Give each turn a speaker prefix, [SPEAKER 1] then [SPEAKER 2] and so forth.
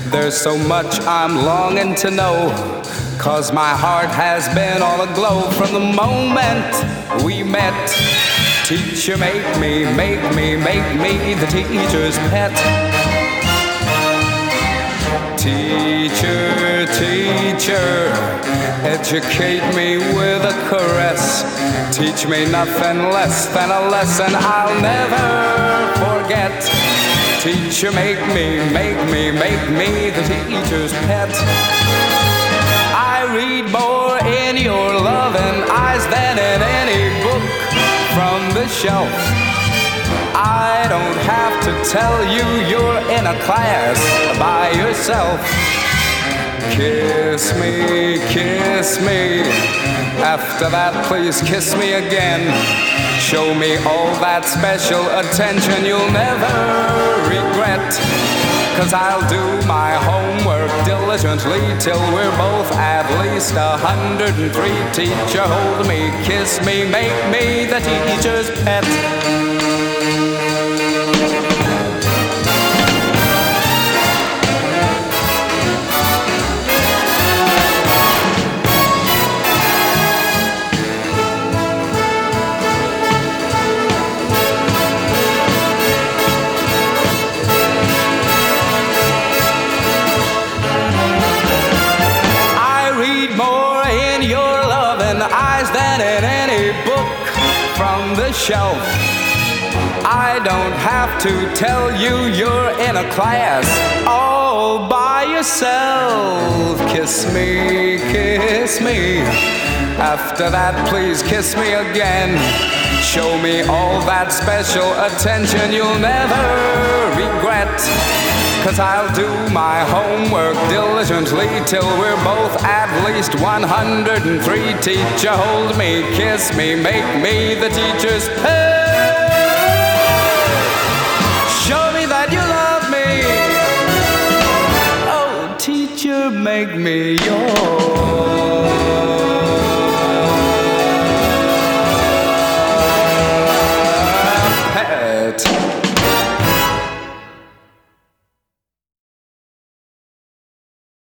[SPEAKER 1] There's so much I'm longing to know, 'cause my heart has been all aglow from the moment we met. Teacher, make me the teacher's pet. Teacher, teacher, educate me with a caress. Teach me nothing less than a lesson I'll never forget. Teacher, make me the teacher's pet. I read more in your loving eyes than in any book from the shelf. I don't have to tell you you're in a class by yourself. Kiss me. After that, please kiss me again. Show me all that special attention you'll never regret. 'Cause I'll do my homework diligently till we're both at least 103. Teacher, hold me, kiss me, make me the teacher's pet. Eyes than in any book from the shelf. I don't have to tell you you're in a class all by yourself. Kiss me. After that, please kiss me again. Show me all that special attention you'll never regret. 'Cause I'll do my homework diligently till we're both at least 103. Teacher, hold me, kiss me, make me the teacher's pet.